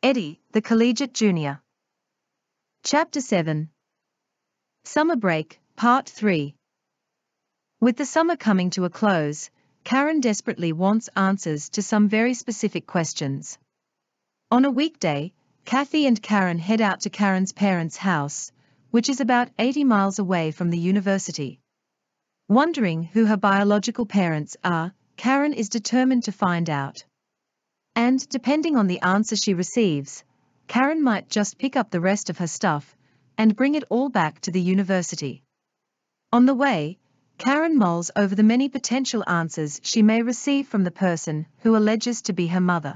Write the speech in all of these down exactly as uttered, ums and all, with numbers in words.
Eddie, the Collegiate Junior. Chapter seven. Summer Break, Part three. With the summer coming to a close, Karen desperately wants answers to some very specific questions. On a weekday, Kathy and Karen head out to Karen's parents' house, which is about eighty miles away from the university. Wondering who her biological parents are, Karen is determined to find out. And, depending on the answer she receives, Karen might just pick up the rest of her stuff and bring it all back to the university. On the way, Karen mulls over the many potential answers she may receive from the person who alleges to be her mother.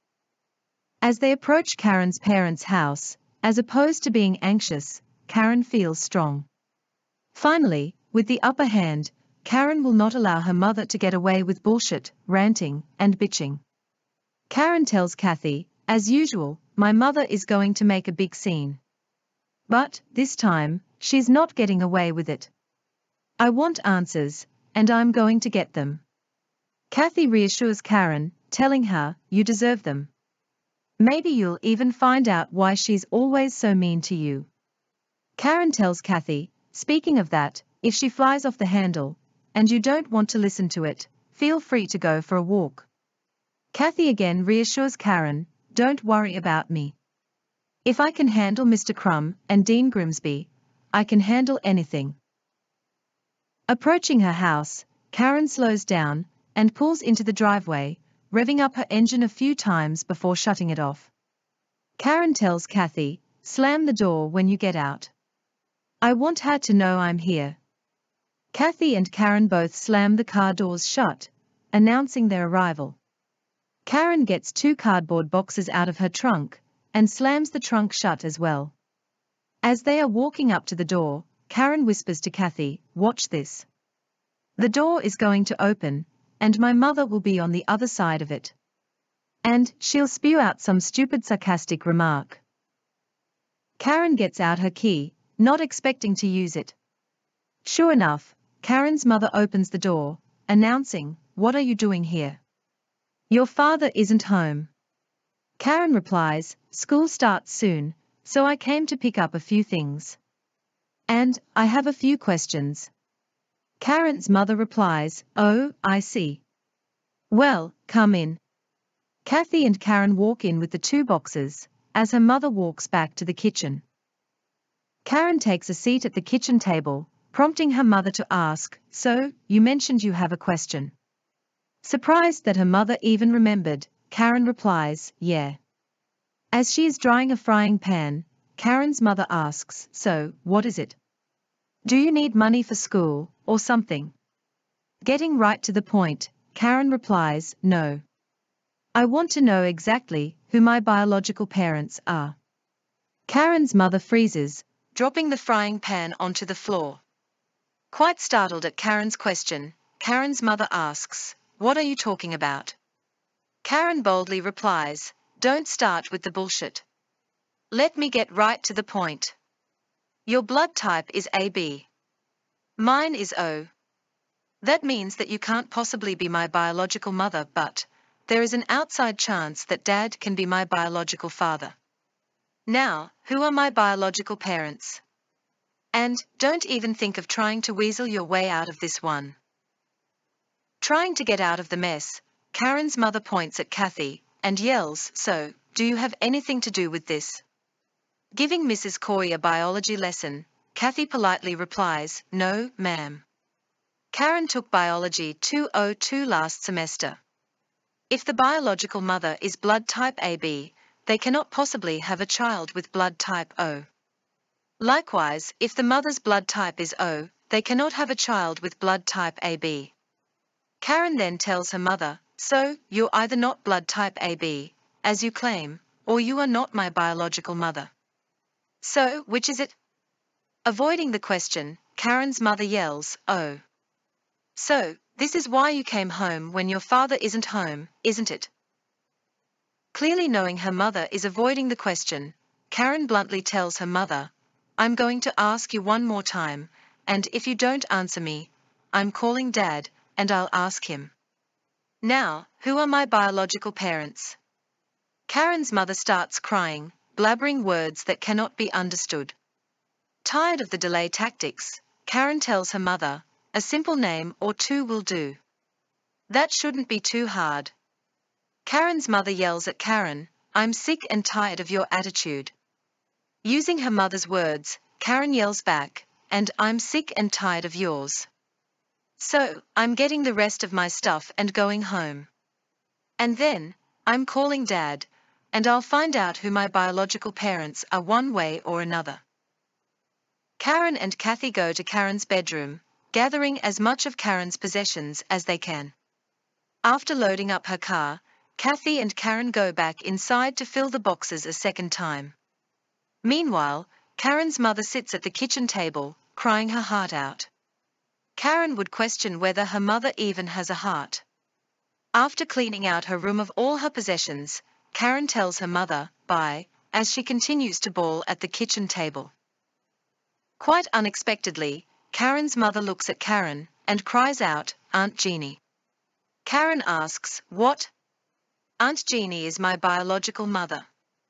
As they approach Karen's parents' house, as opposed to being anxious, Karen feels strong. Finally, with the upper hand, Karen will not allow her mother to get away with bullshit, ranting, and bitching. Karen tells Kathy, as usual, my mother is going to make a big scene. But, this time, she's not getting away with it. I want answers, and I'm going to get them. Kathy reassures Karen, telling her, you deserve them. Maybe you'll even find out why she's always so mean to you. Karen tells Kathy, speaking of that, if she flies off the handle, and you don't want to listen to it, feel free to go for a walk. Kathy again reassures Karen, don't worry about me. If I can handle Mister Crumb and Dean Grimsby, I can handle anything. Approaching her house, Karen slows down and pulls into the driveway, revving up her engine a few times before shutting it off. Karen tells Kathy, slam the door when you get out. I want her to know I'm here. Kathy and Karen both slam the car doors shut, announcing their arrival. Karen gets two cardboard boxes out of her trunk and slams the trunk shut as well. As they are walking up to the door, Karen whispers to Kathy, watch this. The door is going to open, and my mother will be on the other side of it. And she'll spew out some stupid sarcastic remark. Karen gets out her key, not expecting to use it. Sure enough, Karen's mother opens the door, announcing, what are you doing here? Your father isn't home. Karen replies, school starts soon, so I came to pick up a few things. And, I have a few questions. Karen's mother replies, oh, I see. Well, come in. Kathy and Karen walk in with the two boxes, as her mother walks back to the kitchen. Karen takes a seat at the kitchen table, prompting her mother to ask, so, you mentioned you have a question. Surprised that her mother even remembered, Karen replies, yeah. As she is drying a frying pan, Karen's mother asks, so, what is it? Do you need money for school, or something? Getting right to the point, Karen replies, no. I want to know exactly who my biological parents are. Karen's mother freezes, dropping the frying pan onto the floor. Quite startled at Karen's question, Karen's mother asks, what are you talking about? Karen boldly replies, don't start with the bullshit. Let me get right to the point. Your blood type is A B. Mine is O. That means that you can't possibly be my biological mother, but there is an outside chance that Dad can be my biological father. Now, who are my biological parents? And don't even think of trying to weasel your way out of this one. Trying to get out of the mess, Karen's mother points at Kathy and yells, so, do you have anything to do with this? Giving Missus Corey a biology lesson, Kathy politely replies, no, ma'am. Karen took biology two oh two last semester. If the biological mother is blood type A B, they cannot possibly have a child with blood type O. Likewise, if the mother's blood type is O, they cannot have a child with blood type A B. Karen then tells her mother, so, you're either not blood type A B, as you claim, or you are not my biological mother. So, which is it? Avoiding the question, Karen's mother yells, oh. So, this is why you came home when your father isn't home, isn't it? Clearly knowing her mother is avoiding the question, Karen bluntly tells her mother, I'm going to ask you one more time, and if you don't answer me, I'm calling Dad, and I'll ask him. Now, who are my biological parents? Karen's mother starts crying, blabbering words that cannot be understood. Tired of the delay tactics, Karen tells her mother, a simple name or two will do. That shouldn't be too hard. Karen's mother yells at Karen, I'm sick and tired of your attitude. Using her mother's words, Karen yells back, and I'm sick and tired of yours. So, I'm getting the rest of my stuff and going home. And then, I'm calling Dad, and I'll find out who my biological parents are one way or another. Karen and Kathy go to Karen's bedroom, gathering as much of Karen's possessions as they can. After loading up her car, Kathy and Karen go back inside to fill the boxes a second time. Meanwhile, Karen's mother sits at the kitchen table, crying her heart out. Karen would question whether her mother even has a heart. After cleaning out her room of all her possessions, Karen tells her mother, bye, as she continues to bawl at the kitchen table. Quite unexpectedly, Karen's mother looks at Karen and cries out, Aunt Jeannie. Karen asks, what? Aunt Jeannie is my biological mother.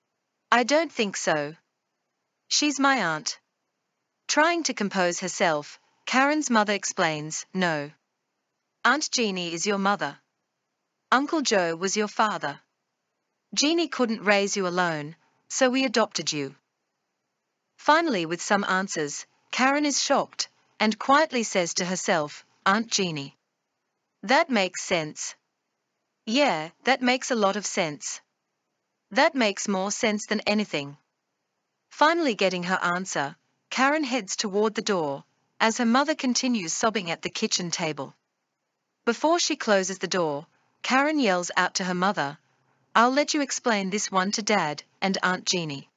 I don't think so. She's my aunt. Trying to compose herself, Karen's mother explains, no. Aunt Jeannie is your mother. Uncle Joe was your father. Jeannie couldn't raise you alone, so we adopted you. Finally, with some answers, Karen is shocked, and quietly says to herself, Aunt Jeannie. That makes sense. Yeah, that makes a lot of sense. That makes more sense than anything. Finally getting her answer, Karen heads toward the door, as her mother continues sobbing at the kitchen table. Before she closes the door, Karen yells out to her mother, I'll let you explain this one to Dad and Aunt Jeannie.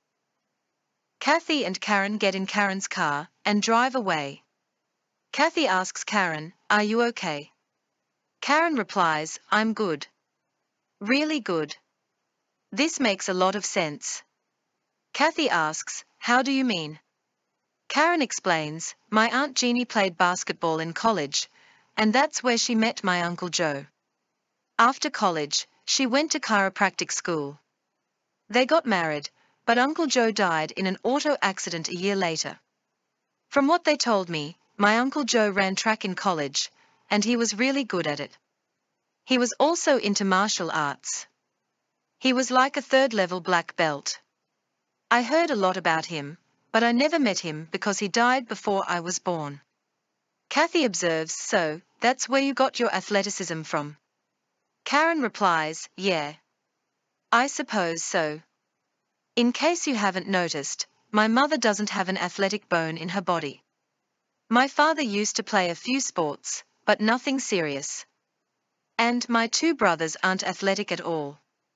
Kathy and Karen get in Karen's car and drive away. Kathy asks Karen, are you okay? Karen replies, I'm good. Really good. This makes a lot of sense. Kathy asks, how do you mean? Karen explains, my Aunt Jeannie played basketball in college, and that's where she met my Uncle Joe. After college, she went to chiropractic school. They got married, but Uncle Joe died in an auto accident a year later. From what they told me, my Uncle Joe ran track in college, and he was really good at it. He was also into martial arts. He was like a third-level black belt. I heard a lot about him, but I never met him because he died before I was born. Kathy observes, so, that's where you got your athleticism from? Karen replies, yeah. I suppose so. In case you haven't noticed, my mother doesn't have an athletic bone in her body. My father used to play a few sports, but nothing serious. And my two brothers aren't athletic at all.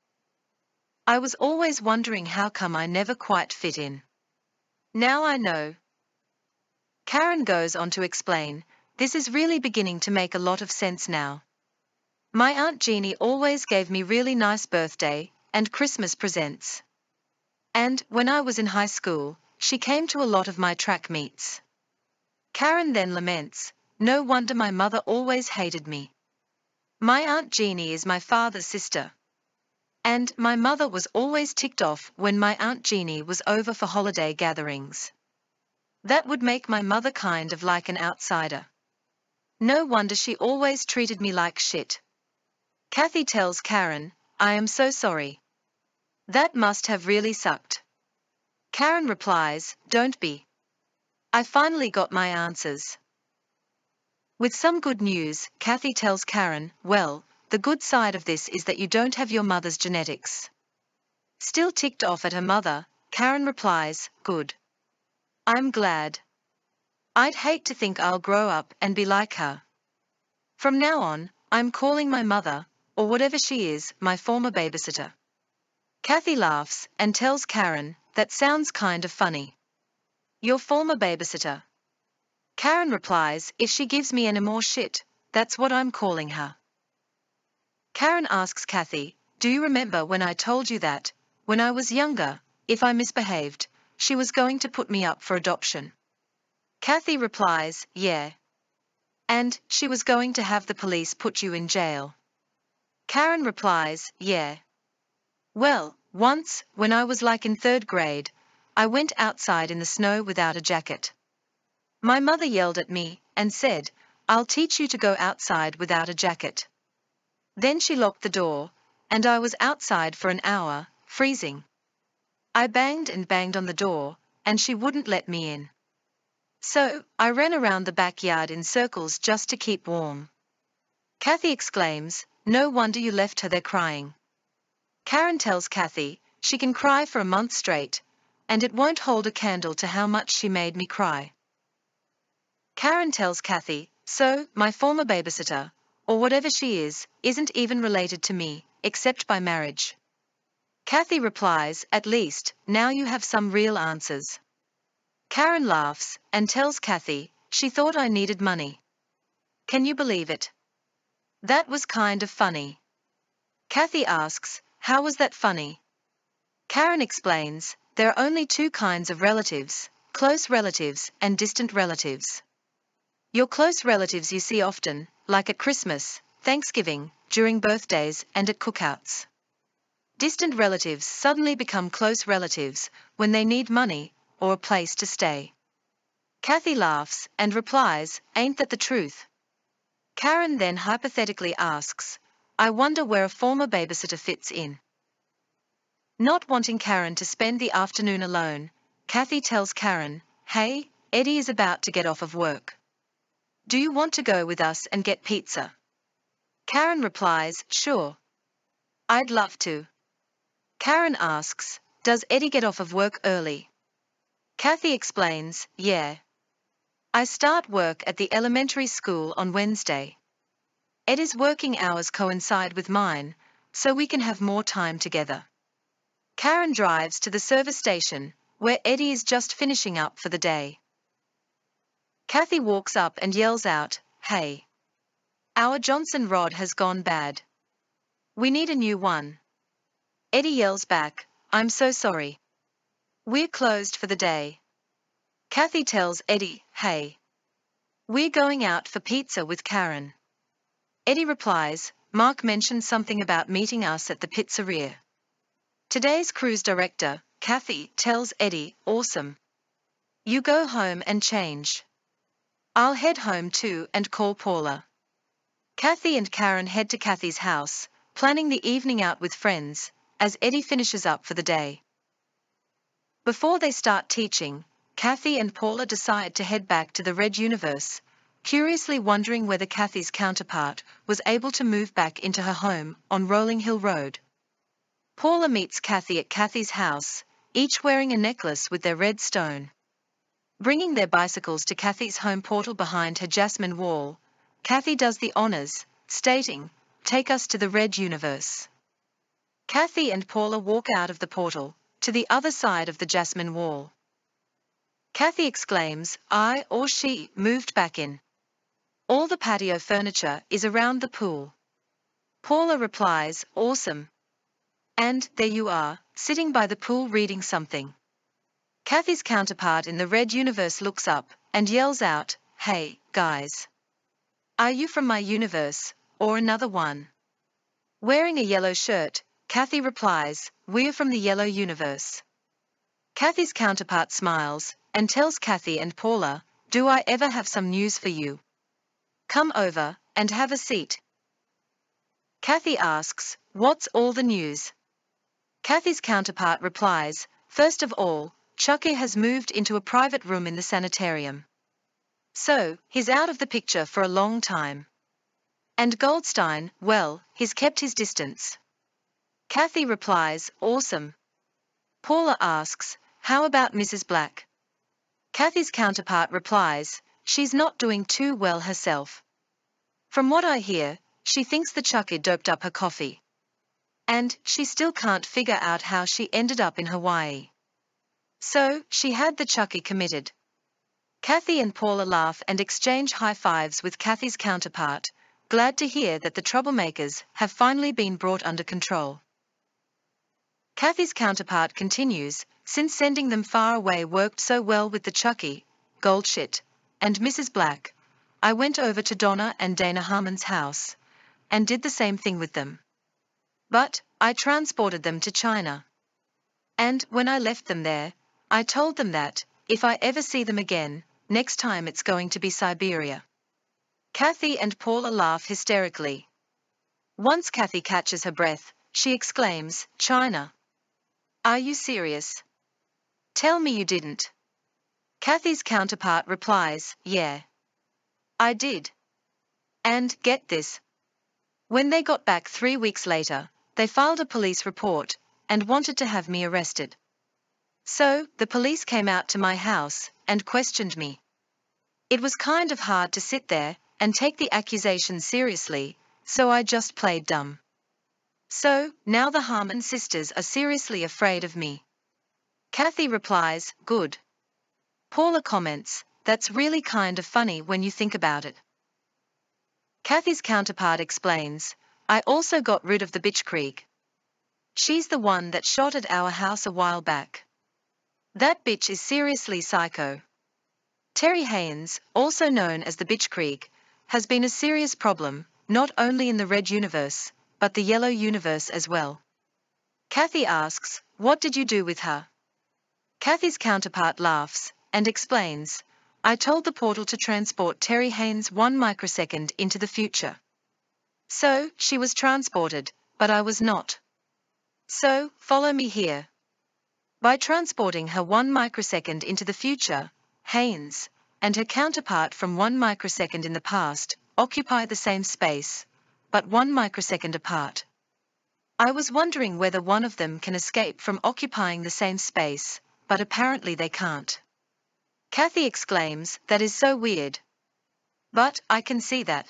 I was always wondering how come I never quite fit in. Now I know. Karen goes on to explain, this is really beginning to make a lot of sense now. My Aunt Jeannie always gave me really nice birthday and Christmas presents. And, when I was in high school, she came to a lot of my track meets. Karen then laments, no wonder my mother always hated me. My Aunt Jeannie is my father's sister. And my mother was always ticked off when my Aunt Jeannie was over for holiday gatherings. That would make my mother kind of like an outsider. No wonder she always treated me like shit. Kathy tells Karen, I am so sorry. That must have really sucked. Karen replies, don't be. I finally got my answers. With some good news, Kathy tells Karen, well, the good side of this is that you don't have your mother's genetics. Still ticked off at her mother, Karen replies, good. I'm glad. I'd hate to think I'll grow up and be like her. From now on, I'm calling my mother, or whatever she is, my former babysitter. Kathy laughs and tells Karen, that sounds kind of funny. Your former babysitter. Karen replies, if she gives me any more shit, that's what I'm calling her. Karen asks Kathy, do you remember when I told you that, when I was younger, if I misbehaved, she was going to put me up for adoption? Kathy replies, yeah. And, she was going to have the police put you in jail. Karen replies, yeah. Well, once, when I was like in third grade, I went outside in the snow without a jacket. My mother yelled at me and said, "I'll teach you to go outside without a jacket." Then she locked the door, and I was outside for an hour, freezing. I banged and banged on the door, and she wouldn't let me in. So, I ran around the backyard in circles just to keep warm. Kathy exclaims, "No wonder you left her there crying." Karen tells Kathy she can cry for a month straight, and it won't hold a candle to how much she made me cry. Karen tells Kathy, "So, my former babysitter, or whatever she is, isn't even related to me, except by marriage." Kathy replies, "At least, now you have some real answers." Karen laughs and tells Kathy she thought I needed money. Can you believe it? That was kind of funny. Kathy asks, "How was that funny?" Karen explains, there are only two kinds of relatives, close relatives and distant relatives. Your close relatives you see often, like at Christmas, Thanksgiving, during birthdays, and at cookouts. Distant relatives suddenly become close relatives when they need money or a place to stay. Kathy laughs and replies, "Ain't that the truth?" Karen then hypothetically asks, "I wonder where a former babysitter fits in." Not wanting Karen to spend the afternoon alone, Kathy tells Karen, "Hey, Eddie is about to get off of work. Do you want to go with us and get pizza?" Karen replies, "Sure. I'd love to." Karen asks, "Does Eddie get off of work early?" Kathy explains, "Yeah. I start work at the elementary school on Wednesday. Eddie's working hours coincide with mine, so we can have more time together." Karen drives to the service station, where Eddie is just finishing up for the day. Kathy walks up and yells out, "Hey! Our Johnson rod has gone bad. We need a new one." Eddie yells back, "I'm so sorry. We're closed for the day." Kathy tells Eddie, "Hey! We're going out for pizza with Karen." Eddie replies, "Mark mentioned something about meeting us at the pizzeria." Today's cruise director, Kathy, tells Eddie, "Awesome. You go home and change. I'll head home too and call Paula." Kathy and Karen head to Kathy's house, planning the evening out with friends, as Eddie finishes up for the day. Before they start teaching, Kathy and Paula decide to head back to the Red Universe, curiously wondering whether Kathy's counterpart was able to move back into her home on Rolling Hill Road. Paula meets Kathy at Kathy's house, each wearing a necklace with their red stone. Bringing their bicycles to Kathy's home portal behind her jasmine wall, Kathy does the honors, stating, "Take us to the Red Universe." Kathy and Paula walk out of the portal, to the other side of the jasmine wall. Kathy exclaims, "I or she moved back in. All the patio furniture is around the pool." Paula replies, "Awesome. And there you are, sitting by the pool reading something." Kathy's counterpart in the Red Universe looks up and yells out, "Hey, guys. Are you from my universe, or another one?" Wearing a yellow shirt, Kathy replies, "We're from the Yellow Universe." Kathy's counterpart smiles and tells Kathy and Paula, "Do I ever have some news for you? Come over and have a seat." Kathy asks, "What's all the news?" Kathy's counterpart replies, "First of all, Chucky has moved into a private room in the sanitarium. So, he's out of the picture for a long time. And Goldstein, well, he's kept his distance." Kathy replies, "Awesome." Paula asks, "How about Missus Black?" Kathy's counterpart replies, "She's not doing too well herself. From what I hear, she thinks the Chucky doped up her coffee. And she still can't figure out how she ended up in Hawaii. So, she had the Chucky committed." Kathy and Paula laugh and exchange high fives with Kathy's counterpart, glad to hear that the troublemakers have finally been brought under control. Kathy's counterpart continues, "Since sending them far away worked so well with the Chucky, Goldshit, and Missus Black, I went over to Donna and Dana Harmon's house and did the same thing with them. But I transported them to China. And when I left them there, I told them that, if I ever see them again, next time it's going to be Siberia. Kathy and Paula laugh hysterically. Once Kathy catches her breath, she exclaims, "China? Are you serious? Tell me you didn't." Kathy's counterpart replies, "Yeah. I did. And, get this. When they got back three weeks later, they filed a police report, and wanted to have me arrested. So, the police came out to my house, and questioned me. It was kind of hard to sit there, and take the accusations seriously, so I just played dumb. So, now the Harmon sisters are seriously afraid of me." Kathy replies, "Good." Paula comments, "That's really kind of funny when you think about it." Kathy's counterpart explains, "I also got rid of the bitch Krieg. She's the one that shot at our house a while back. That bitch is seriously psycho. Terry Haynes, also known as the bitch Krieg, has been a serious problem, not only in the red universe, but the yellow universe as well." Kathy asks, "What did you do with her?" Kathy's counterpart laughs, and explains, "I told the portal to transport Terry Haynes one microsecond into the future. So, she was transported, but I was not. So, follow me here. By transporting her one microsecond into the future, Haynes, and her counterpart from one microsecond in the past, occupy the same space, but one microsecond apart. I was wondering whether one of them can escape from occupying the same space, but apparently they can't." Kathy exclaims, "That is so weird. But I can see that."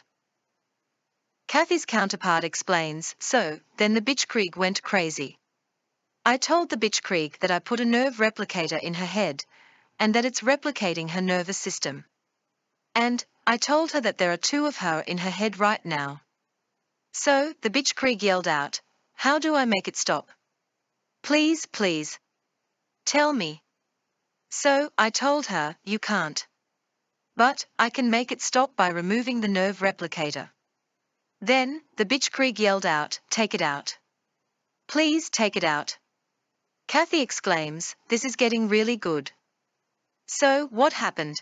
Kathy's counterpart explains, "So, then the bitch Krieg went crazy. I told the bitch Krieg that I put a nerve replicator in her head, and that it's replicating her nervous system. And, I told her that there are two of her in her head right now. So, the bitch Krieg yelled out, 'How do I make it stop? Please, please. Tell me.' So, I told her, 'You can't. But, I can make it stop by removing the nerve replicator.' Then, the bitch Krieg yelled out, 'Take it out. Please take it out.'" Kathy exclaims, "This is getting really good. So, what happened?"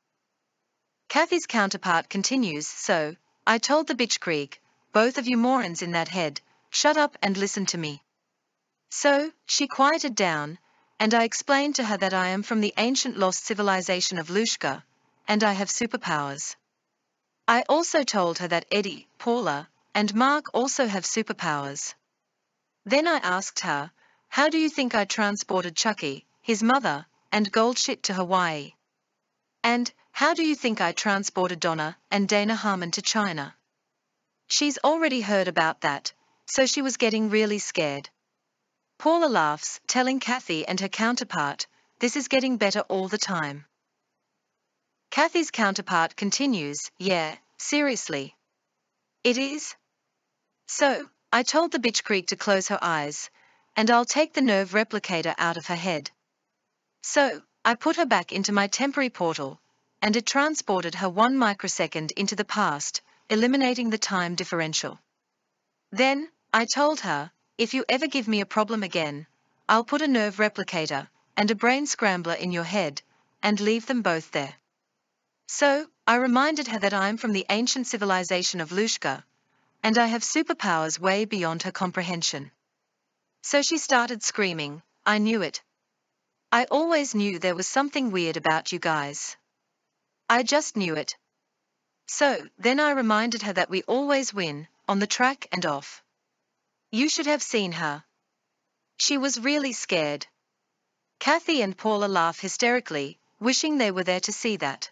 Kathy's counterpart continues, "So, I told the bitch Krieg, 'Both of you morons in that head, shut up and listen to me.' So, she quieted down, and I explained to her that I am from the ancient lost civilization of Lushka, and I have superpowers. I also told her that Eddie, Paula, and Mark also have superpowers. Then I asked her, 'How do you think I transported Chucky, his mother, and gold shit to Hawaii? And, how do you think I transported Donna and Dana Harmon to China?' She's already heard about that, so she was getting really scared." Paula laughs, telling Kathy and her counterpart, "This is getting better all the time." Kathy's counterpart continues, "Yeah, seriously. It is. So, I told the bitch Krieg to close her eyes, and I'll take the nerve replicator out of her head. So, I put her back into my temporary portal, and it transported her one microsecond into the past, eliminating the time differential. Then, I told her, 'If you ever give me a problem again, I'll put a nerve replicator and a brain scrambler in your head, and leave them both there.' So, I reminded her that I'm from the ancient civilization of Lushka, and I have superpowers way beyond her comprehension. So she started screaming, 'I knew it. I always knew there was something weird about you guys. I just knew it.' So, then I reminded her that we always win, on the track and off. You should have seen her. She was really scared." Kathy and Paula laugh hysterically, wishing they were there to see that.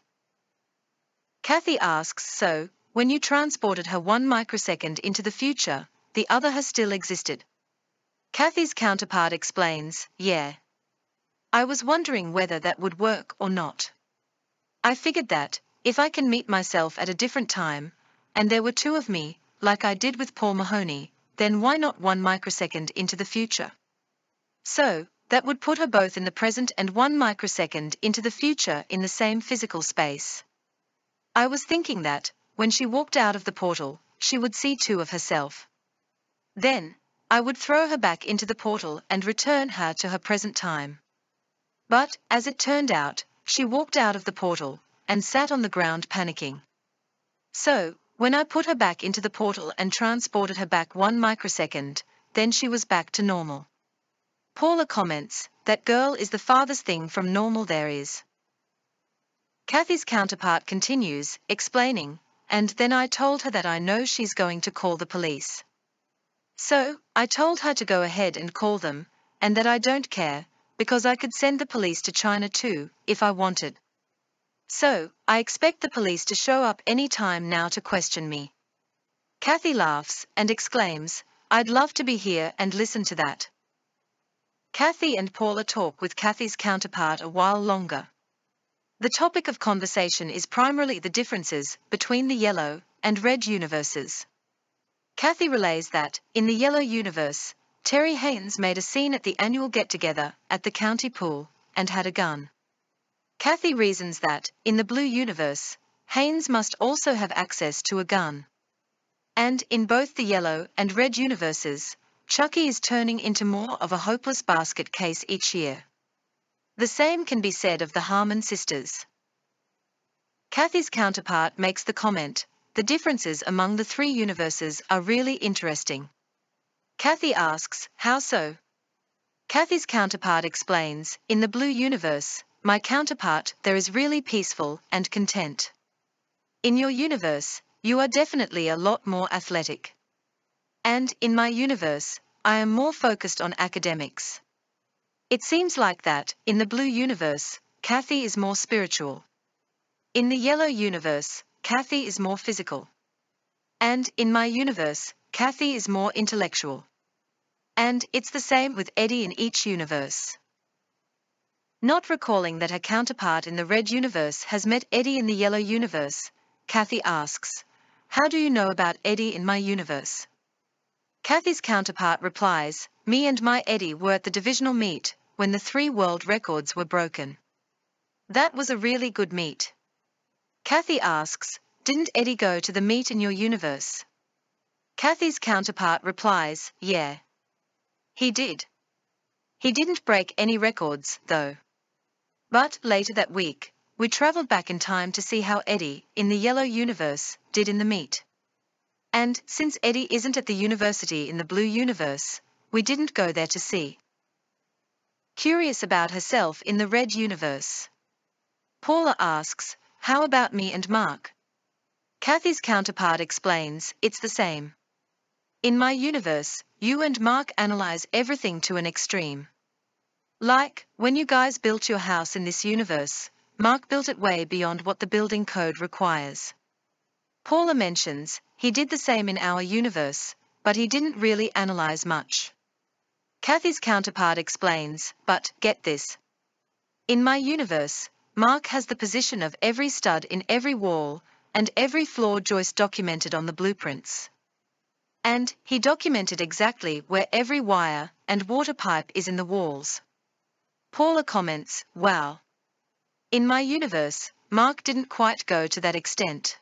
Kathy asks, "So, when you transported her one microsecond into the future, the other has still existed?" Kathy's counterpart explains, "Yeah. I was wondering whether that would work or not. I figured that, if I can meet myself at a different time, and there were two of me, like I did with Paul Mahoney, then why not one microsecond into the future? So, that would put her both in the present and one microsecond into the future in the same physical space. I was thinking that, when she walked out of the portal, she would see two of herself. Then, I would throw her back into the portal and return her to her present time. But, as it turned out, she walked out of the portal and sat on the ground panicking. So, when I put her back into the portal and transported her back one microsecond, then she was back to normal. Paula comments, "That girl is the farthest thing from normal there is." Kathy's counterpart continues, explaining, "And then I told her that I know she's going to call the police. So, I told her to go ahead and call them, and that I don't care, because I could send the police to China too, if I wanted. So, I expect the police to show up any time now to question me." Kathy laughs and exclaims, "I'd love to be here and listen to that." Kathy and Paula talk with Kathy's counterpart a while longer. The topic of conversation is primarily the differences between the yellow and red universes. Kathy relays that, in the yellow universe, Terry Haynes made a scene at the annual get-together at the county pool and had a gun. Kathy reasons that, in the blue universe, Haynes must also have access to a gun. And, in both the yellow and red universes, Chucky is turning into more of a hopeless basket case each year. The same can be said of the Harmon sisters. Kathy's counterpart makes the comment, "The differences among the three universes are really interesting." Kathy asks, "How so?" Kathy's counterpart explains, "In the blue universe, my counterpart, there is really peaceful and content. In your universe, you are definitely a lot more athletic. And, in my universe, I am more focused on academics. It seems like that, in the blue universe, Kathy is more spiritual. In the yellow universe, Kathy is more physical. And, in my universe, Kathy is more intellectual. And, it's the same with Eddie in each universe." Not recalling that her counterpart in the red universe has met Eddie in the yellow universe, Kathy asks, "How do you know about Eddie in my universe?" Kathy's counterpart replies, "Me and my Eddie were at the divisional meet when the three world records were broken. That was a really good meet." Kathy asks, "Didn't Eddie go to the meet in your universe?" Kathy's counterpart replies, "Yeah. He did. He didn't break any records, though. But, later that week, we traveled back in time to see how Eddie, in the yellow universe, did in the meet. And, since Eddie isn't at the university in the blue universe, we didn't go there to see." Curious about herself in the red universe, Paula asks, "How about me and Mark?" Kathy's counterpart explains, "It's the same. In my universe, you and Mark analyze everything to an extreme. Like, when you guys built your house in this universe, Mark built it way beyond what the building code requires." Paula mentions, "He did the same in our universe, but he didn't really analyze much." Kathy's counterpart explains, "But, get this. In my universe, Mark has the position of every stud in every wall, and every floor joist documented on the blueprints. And, he documented exactly where every wire and water pipe is in the walls." Paula comments, "Wow. In my universe, Mark didn't quite go to that extent."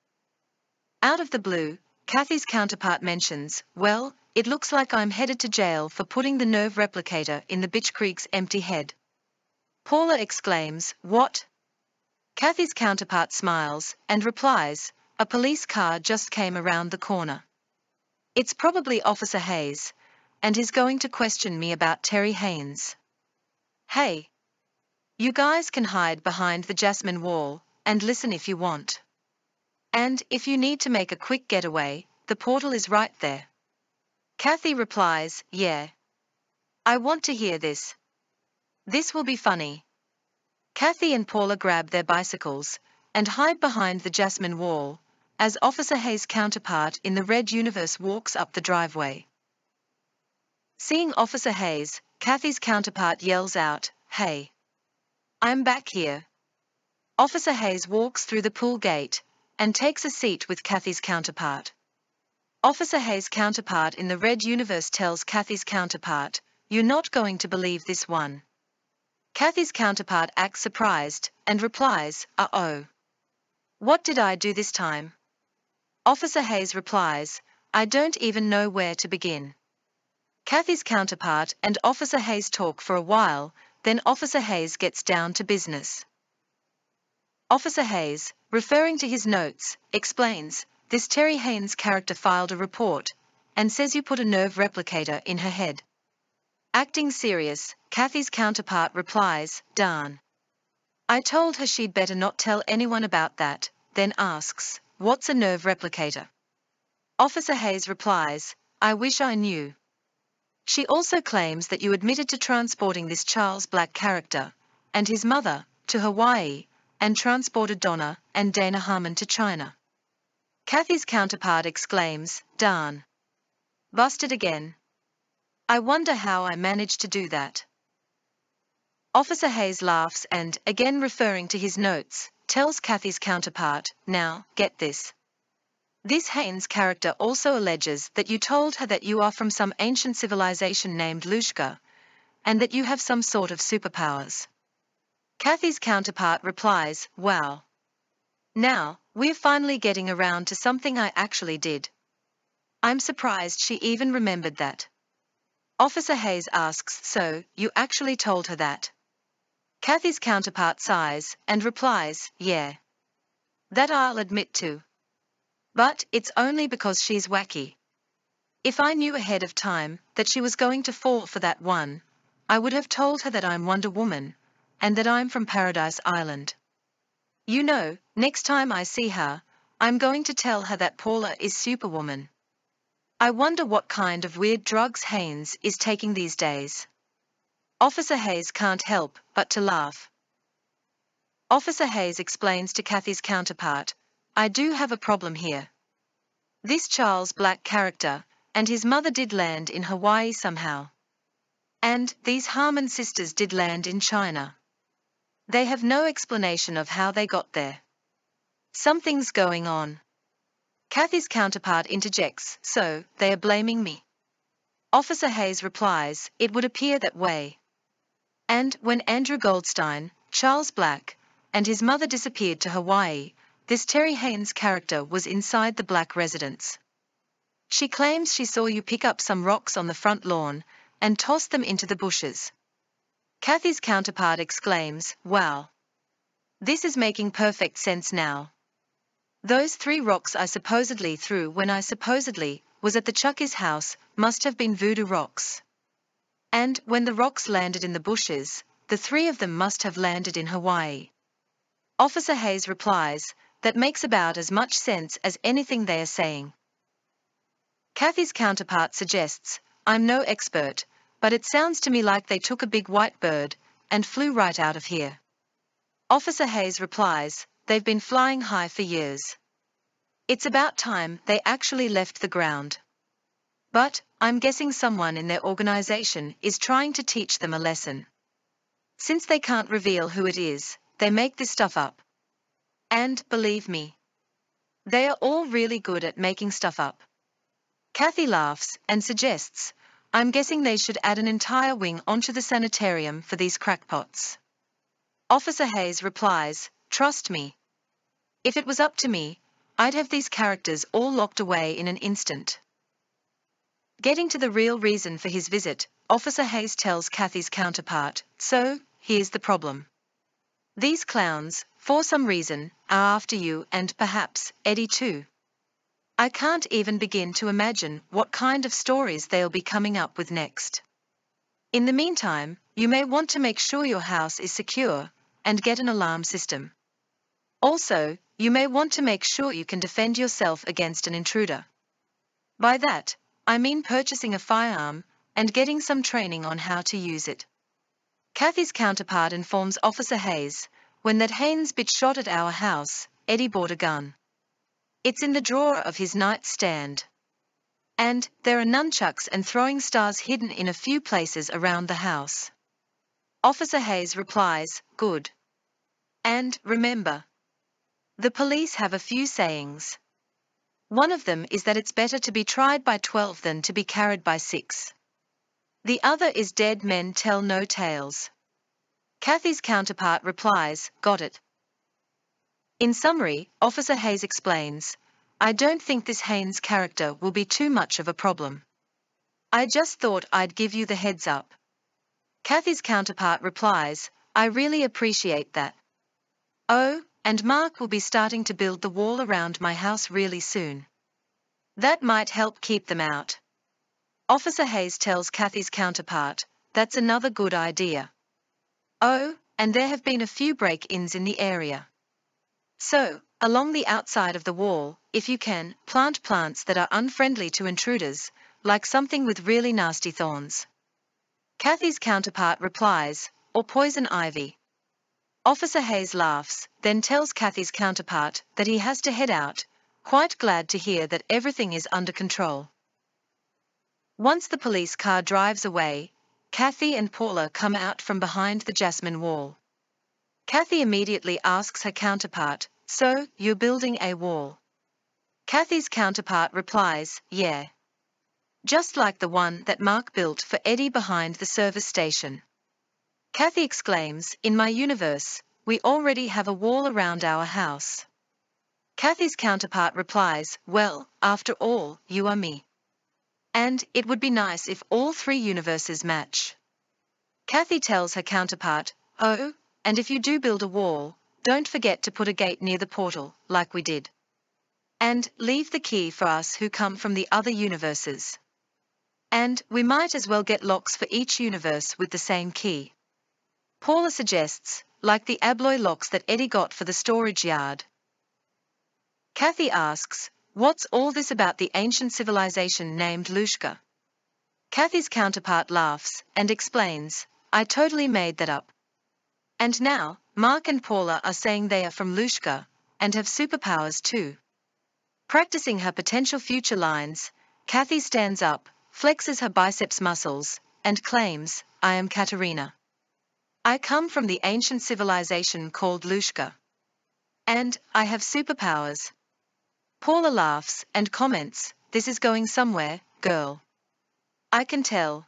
Out of the blue, Kathy's counterpart mentions, "Well, it looks like I'm headed to jail for putting the nerve replicator in the bitch Krieg's empty head." Paula exclaims, "What?" Kathy's counterpart smiles and replies, "A police car just came around the corner. It's probably Officer Hayes, and he's going to question me about Terry Haynes. Hey. You guys can hide behind the Jasmine wall and listen if you want. And if you need to make a quick getaway, the portal is right there." Kathy replies, "Yeah. I want to hear this. This will be funny." Kathy and Paula grab their bicycles and hide behind the Jasmine wall as Officer Hayes' counterpart in the red universe walks up the driveway. Seeing Officer Hayes, Kathy's counterpart yells out, "Hey. I'm back here." Officer Hayes walks through the pool gate and takes a seat with Kathy's counterpart. Officer Hayes' counterpart in the red universe tells Kathy's counterpart, "You're not going to believe this one." Kathy's counterpart acts surprised and replies, "Uh-oh. What did I do this time?" Officer Hayes replies, "I don't even know where to begin." Kathy's counterpart and Officer Hayes talk for a while, then Officer Hayes gets down to business. Officer Hayes, referring to his notes, explains, this Terry Haynes character filed a report, and says you put a nerve replicator in her head. Acting serious, Kathy's counterpart replies, darn. I told her she'd better not tell anyone about that, then asks, what's a nerve replicator? Officer Hayes replies, I wish I knew. She also claims that you admitted to transporting this Charles Black character, and his mother, to Hawaii, and transported Donna and Dana Harmon to China. Kathy's counterpart exclaims, darn. Busted again. I wonder how I managed to do that. Officer Hayes laughs and, again referring to his notes, tells Kathy's counterpart, now, get this. This Haynes character also alleges that you told her that you are from some ancient civilization named Lushka, and that you have some sort of superpowers. Kathy's counterpart replies, wow. Now, we're finally getting around to something I actually did. I'm surprised she even remembered that. Officer Hayes asks, so, you actually told her that? Kathy's counterpart sighs, and replies, yeah. That I'll admit to. But, it's only because she's wacky. If I knew ahead of time that she was going to fall for that one, I would have told her that I'm Wonder Woman, and that I'm from Paradise Island. You know, next time I see her, I'm going to tell her that Paula is Superwoman. I wonder what kind of weird drugs Haynes is taking these days. Officer Hayes can't help but to laugh. Officer Hayes explains to Kathy's counterpart, I do have a problem here. This Charles Black character, and his mother did land in Hawaii somehow. And these Harmon sisters did land in China. They have no explanation of how they got there. Something's going on. Kathy's counterpart interjects, so, they are blaming me. Officer Hayes replies, it would appear that way. And, when Andrew Goldstein, Charles Black, and his mother disappeared to Hawaii, this Terry Haynes character was inside the Black residence. She claims she saw you pick up some rocks on the front lawn, and toss them into the bushes. Kathy's counterpart exclaims, wow. This is making perfect sense now. Those three rocks I supposedly threw when I supposedly was at the Chucky's house must have been voodoo rocks. And, when the rocks landed in the bushes, the three of them must have landed in Hawaii. Officer Hayes replies, that makes about as much sense as anything they are saying. Kathy's counterpart suggests, I'm no expert, but it sounds to me like they took a big white bird and flew right out of here. Officer Hayes replies, they've been flying high for years. It's about time they actually left the ground. But, I'm guessing someone in their organization is trying to teach them a lesson. Since they can't reveal who it is, they make this stuff up. And, believe me, they are all really good at making stuff up. Kathy laughs and suggests, I'm guessing they should add an entire wing onto the sanitarium for these crackpots. Officer Hayes replies, trust me. If it was up to me, I'd have these characters all locked away in an instant. Getting to the real reason for his visit, Officer Hayes tells Kathy's counterpart, so, here's the problem. These clowns, for some reason, are after you and perhaps Eddie too. I can't even begin to imagine what kind of stories they'll be coming up with next. In the meantime, you may want to make sure your house is secure and get an alarm system. Also, you may want to make sure you can defend yourself against an intruder. By that, I mean purchasing a firearm and getting some training on how to use it. Kathy's counterpart informs Officer Hayes, when that Haynes bitch shot at our house, Eddie bought a gun. It's in the drawer of his nightstand. And, there are nunchucks and throwing stars hidden in a few places around the house. Officer Hayes replies, good. And, remember, the police have a few sayings. One of them is that it's better to be tried by twelve than to be carried by six. The other is dead men tell no tales. Kathy's counterpart replies, got it. In summary, Officer Hayes explains, I don't think this Haynes character will be too much of a problem. I just thought I'd give you the heads up. Kathy's counterpart replies, I really appreciate that. Oh, and Mark will be starting to build the wall around my house really soon. That might help keep them out. Officer Hayes tells Kathy's counterpart, that's another good idea. Oh, and there have been a few break-ins in the area. So, along the outside of the wall, if you can, plant plants that are unfriendly to intruders, like something with really nasty thorns. Kathy's counterpart replies, or poison ivy. Officer Hayes laughs, then tells Kathy's counterpart that he has to head out, quite glad to hear that everything is under control. Once the police car drives away, Kathy and Paula come out from behind the jasmine wall. Kathy immediately asks her counterpart, so, you're building a wall? Kathy's counterpart replies, yeah. Just like the one that Mark built for Eddie behind the service station. Kathy exclaims, in my universe, we already have a wall around our house. Kathy's counterpart replies, well, after all, you are me. And it would be nice if all three universes match. Kathy tells her counterpart, oh, and if you do build a wall, don't forget to put a gate near the portal, like we did. And leave the key for us who come from the other universes. And we might as well get locks for each universe with the same key. Paula suggests, like the Abloy locks that Eddie got for the storage yard. Kathy asks, what's all this about the ancient civilization named Lushka? Kathy's counterpart laughs and explains, I totally made that up. And now, Mark and Paula are saying they are from Lushka, and have superpowers too. Practicing her potential future lines, Kathy stands up, flexes her biceps muscles, and claims, I am Katerina. I come from the ancient civilization called Lushka. And I have superpowers. Paula laughs and comments, this is going somewhere, girl. I can tell.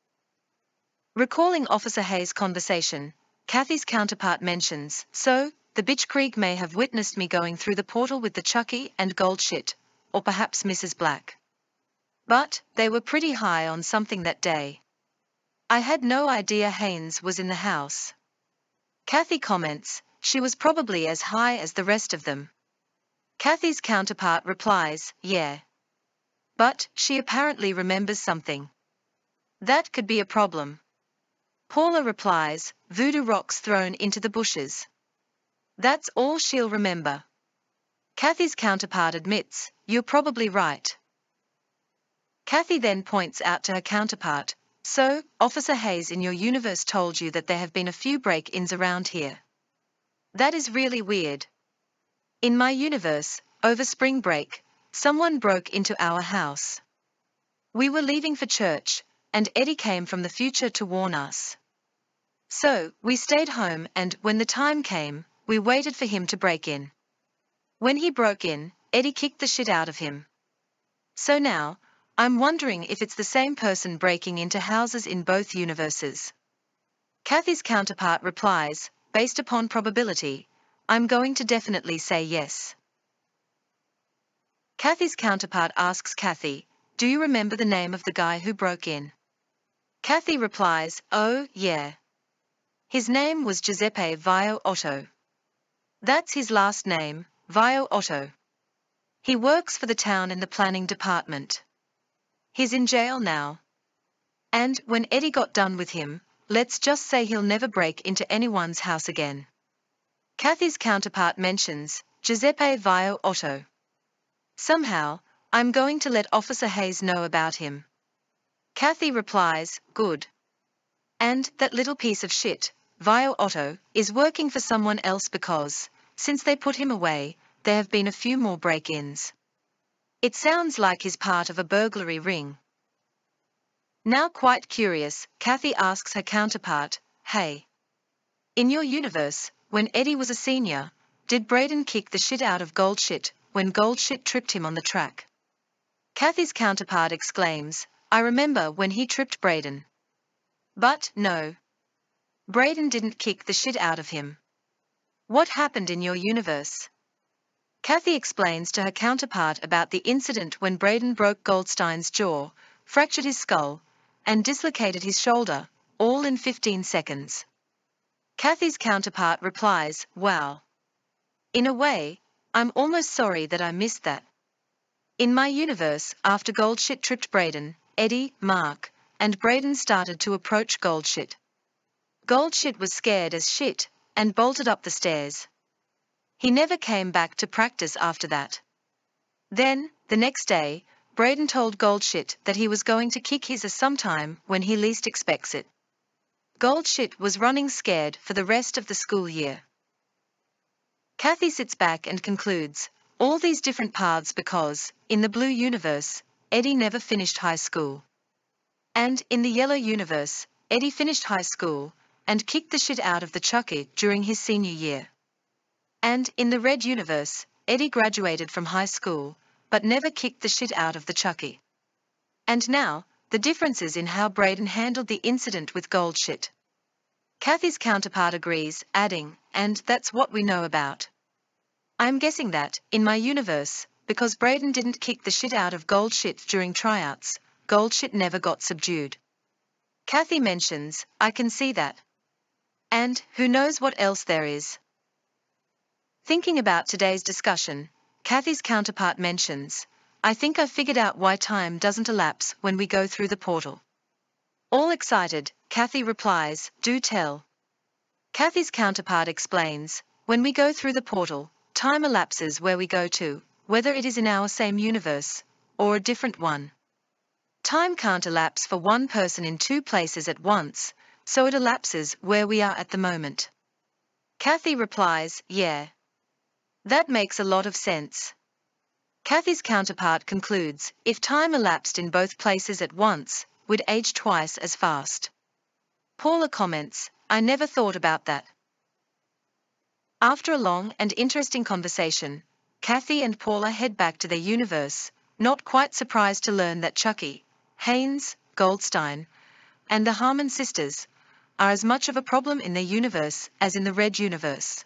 Recalling Officer Hayes' conversation, Kathy's counterpart mentions, so, the bitch Krieg may have witnessed me going through the portal with the Chucky and gold shit, or perhaps Missus Black. But, they were pretty high on something that day. I had no idea Haynes was in the house. Kathy comments, she was probably as high as the rest of them. Kathy's counterpart replies, yeah. But, she apparently remembers something. That could be a problem. Paula replies, voodoo rocks thrown into the bushes. That's all she'll remember. Kathy's counterpart admits, you're probably right. Kathy then points out to her counterpart, so, Officer Hayes in your universe told you that there have been a few break-ins around here. That is really weird. In my universe, over spring break, someone broke into our house. We were leaving for church, and Eddie came from the future to warn us. So, we stayed home and, when the time came, we waited for him to break in. When he broke in, Eddie kicked the shit out of him. So now, I'm wondering if it's the same person breaking into houses in both universes. Kathy's counterpart replies, based upon probability, I'm going to definitely say yes. Kathy's counterpart asks Kathy, do you remember the name of the guy who broke in? Kathy replies, oh, yeah. His name was Giuseppe Vio Otto. That's his last name, Vio Otto. He works for the town in the planning department. He's in jail now. And when Eddie got done with him, let's just say he'll never break into anyone's house again. Kathy's counterpart mentions Giuseppe Vio Otto. Somehow, I'm going to let Officer Hayes know about him. Kathy replies, good. And that little piece of shit, Vio Otto, is working for someone else because, since they put him away, there have been a few more break-ins. It sounds like he's part of a burglary ring. Now quite curious, Kathy asks her counterpart, hey. In your universe, when Eddie was a senior, did Braden kick the shit out of Goldshit when Goldshit tripped him on the track? Kathy's counterpart exclaims, I remember when he tripped Braden. But, no. Braden didn't kick the shit out of him. What happened in your universe? Kathy explains to her counterpart about the incident when Braden broke Goldstein's jaw, fractured his skull, and dislocated his shoulder, all in fifteen seconds. Kathy's counterpart replies, "Wow. In a way, I'm almost sorry that I missed that. In my universe, after Goldshit tripped Brayden, Eddie, Mark, and Brayden started to approach Goldshit. Goldshit was scared as shit, and bolted up the stairs. He never came back to practice after that. Then, the next day, Brayden told Goldshit that he was going to kick his ass sometime when he least expects it. Goldshit was running scared for the rest of the school year." Kathy sits back and concludes, all these different paths because, in the blue universe, Eddie never finished high school. And, in the yellow universe, Eddie finished high school, and kicked the shit out of the Chucky during his senior year. And, in the red universe, Eddie graduated from high school, but never kicked the shit out of the Chucky. And now, the differences in how Brayden handled the incident with Goldshit. Kathy's counterpart agrees, adding, "And that's what we know about. I'm guessing that, in my universe, because Brayden didn't kick the shit out of Goldshit during tryouts, Goldshit never got subdued." Kathy mentions, "I can see that. And, who knows what else there is." Thinking about today's discussion, Kathy's counterpart mentions, "I think I've figured out why time doesn't elapse when we go through the portal." All excited, Kathy replies, "Do tell." Kathy's counterpart explains, "When we go through the portal, time elapses where we go to, whether it is in our same universe, or a different one. Time can't elapse for one person in two places at once, so it elapses where we are at the moment." Kathy replies, "Yeah. That makes a lot of sense." Kathy's counterpart concludes, "If time elapsed in both places at once, we'd age twice as fast." Paula comments, "I never thought about that." After a long and interesting conversation, Kathy and Paula head back to their universe, not quite surprised to learn that Chucky, Haynes, Goldstein, and the Harmon sisters are as much of a problem in their universe as in the red universe.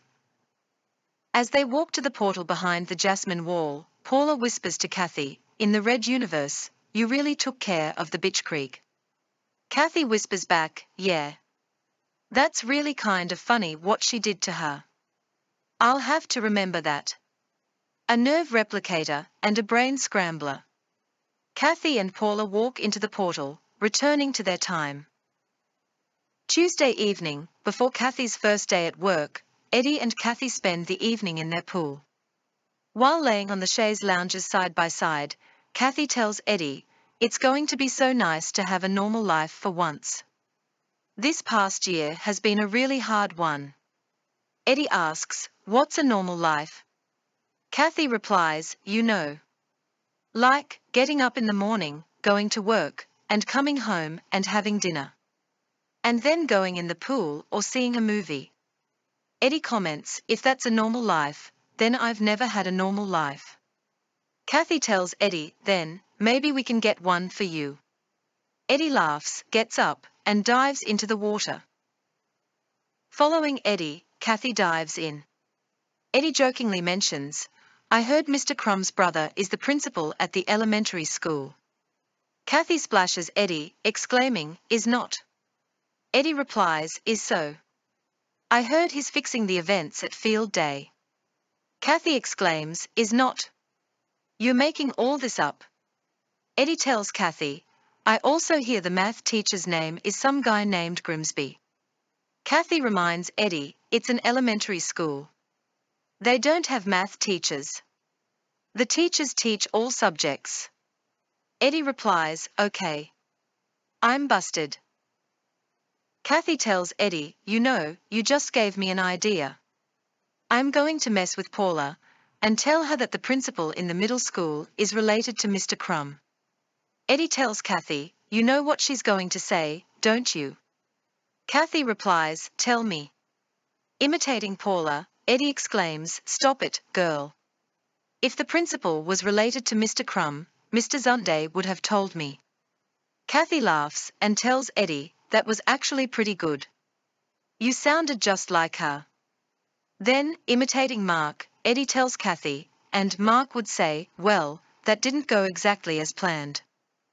As they walk to the portal behind the Jasmine wall, Paula whispers to Kathy, "In the red universe, you really took care of the bitch Krieg." Kathy whispers back, "Yeah. That's really kind of funny what she did to her. I'll have to remember that. A nerve replicator and a brain scrambler." Kathy and Paula walk into the portal, returning to their time. Tuesday evening, before Kathy's first day at work, Eddie and Kathy spend the evening in their pool. While laying on the chaise lounges side by side, Kathy tells Eddie, "It's going to be so nice to have a normal life for once. This past year has been a really hard one." Eddie asks, "What's a normal life?" Kathy replies, "You know. Like, getting up in the morning, going to work, and coming home and having dinner. And then going in the pool or seeing a movie." Eddie comments, "If that's a normal life, then I've never had a normal life." Kathy tells Eddie, "Then, maybe we can get one for you." Eddie laughs, gets up, and dives into the water. Following Eddie, Kathy dives in. Eddie jokingly mentions, "I heard Mister Crumb's brother is the principal at the elementary school." Kathy splashes Eddie, exclaiming, "Is not." Eddie replies, "Is so. I heard he's fixing the events at field day." Kathy exclaims, "Is not. You're making all this up." Eddie tells Kathy, "I also hear the math teacher's name is some guy named Grimsby." Kathy reminds Eddie, "It's an elementary school. They don't have math teachers. The teachers teach all subjects." Eddie replies, "Okay. I'm busted." Kathy tells Eddie, "You know, you just gave me an idea. I'm going to mess with Paula, and tell her that the principal in the middle school is related to Mister Crumb." Eddie tells Kathy, "You know what she's going to say, don't you?" Kathy replies, "Tell me." Imitating Paula, Eddie exclaims, "Stop it, girl. If the principal was related to Mister Crumb, Mister Zunday would have told me." Kathy laughs and tells Eddie, "That was actually pretty good. You sounded just like her." Then, imitating Mark, Eddie tells Kathy, and Mark would say, "Well, that didn't go exactly as planned."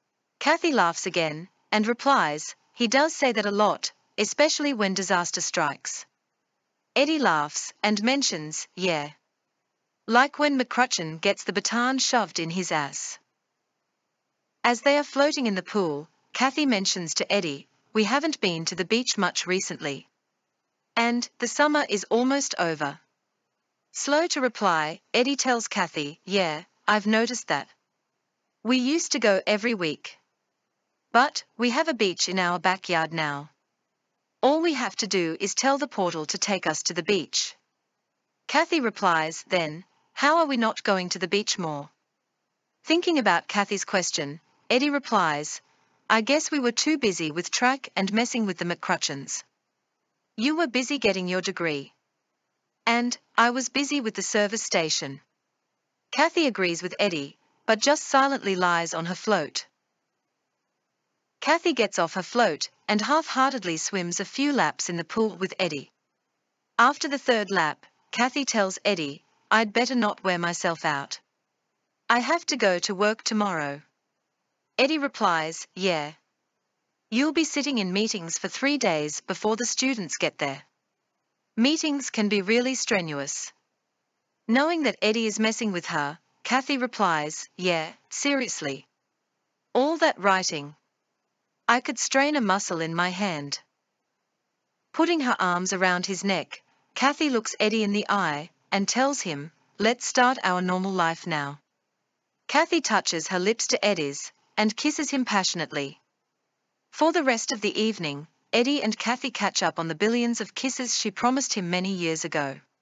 Kathy laughs again, and replies, he does say that a lot, especially when disaster strikes. Eddie laughs, and mentions, yeah. Like when McCrutchen gets the baton shoved in his ass. As they are floating in the pool, Kathy mentions to Eddie, we haven't been to the beach much recently. And, the summer is almost over. Slow to reply, Eddie tells Kathy, yeah, I've noticed that. We used to go every week. But, we have a beach in our backyard now. All we have to do is tell the portal to take us to the beach. Kathy replies, then, how are we not going to the beach more? Thinking about Kathy's question, Eddie replies, I guess we were too busy with track and messing with the McCrutchens. You were busy getting your degree. And, I was busy with the service station. Kathy agrees with Eddie, but just silently lies on her float. Kathy gets off her float, and half-heartedly swims a few laps in the pool with Eddie. After the third lap, Kathy tells Eddie, I'd better not wear myself out. I have to go to work tomorrow. Eddie replies, yeah. You'll be sitting in meetings for three days before the students get there. Meetings can be really strenuous. Knowing that Eddie is messing with her, Kathy replies, yeah, seriously. All that writing. I could strain a muscle in my hand. Putting her arms around his neck, Kathy looks Eddie in the eye, and tells him, let's start our normal life now. Kathy touches her lips to Eddie's, and kisses him passionately. For the rest of the evening, Eddie and Kathy catch up on the billions of kisses she promised him many years ago.